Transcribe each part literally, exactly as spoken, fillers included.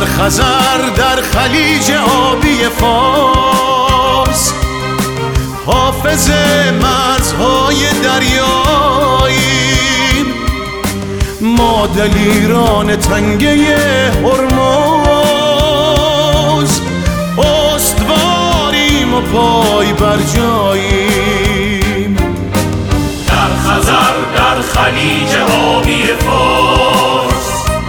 در خزر در خلیج آبی فارس، حافظ مرزهای دریاییم، ما دلیران تنگه هرمز، استواریم و پای بر جاییم. در خزر در خلیج آبی فارس،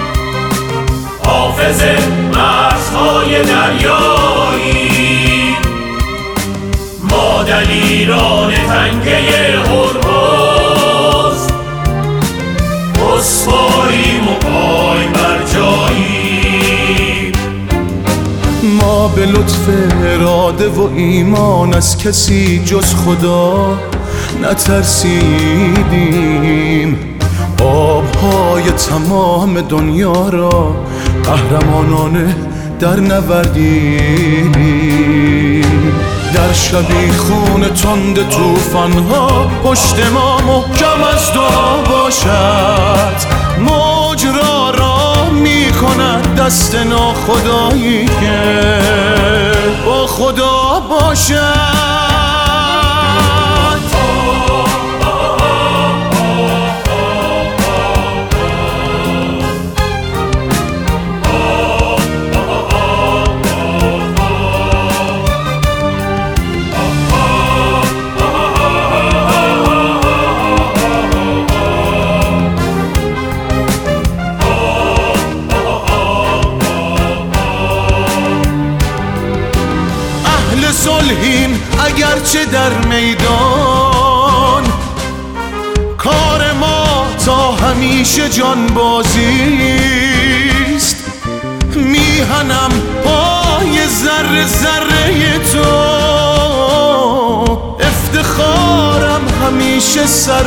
حافظ مرزهای دریاییم، ما دلیران تنگه هرمز، استواریم و پای بر جاییم. ما به لطف اراده و ایمان از کسی جز خدا نترسیدیم، آبهای تمام دنیا را قهرمانانه در نوردیدیم. در شبیخون تند توفانها پشت ما محکم از دعا باشد، موج را راه می کند دست ناخدایی که با خدا باشد. صلحیم اگرچه در میدان، کار ما تا همیشه جانبازیست، میهنم پای ذره ذره تو، افتخارم همیشه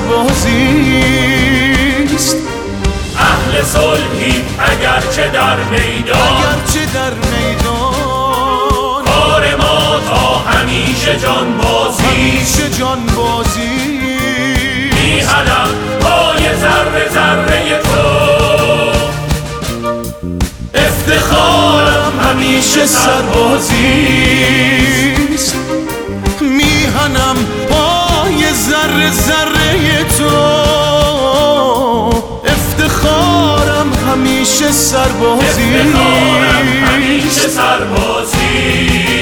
سربازیست. اهل صلحیم اگرچه در میدان، اگرچه در میدان، کار ما تا همیشه جانبازی، همیشه جانبازی، میهنم پای ذره ذره تو، افتخارم همیشه سربازیست، میهنم پای ذره ذره تو، افتخارم همیشه سربازیست، افتخارم همیشه سربازی.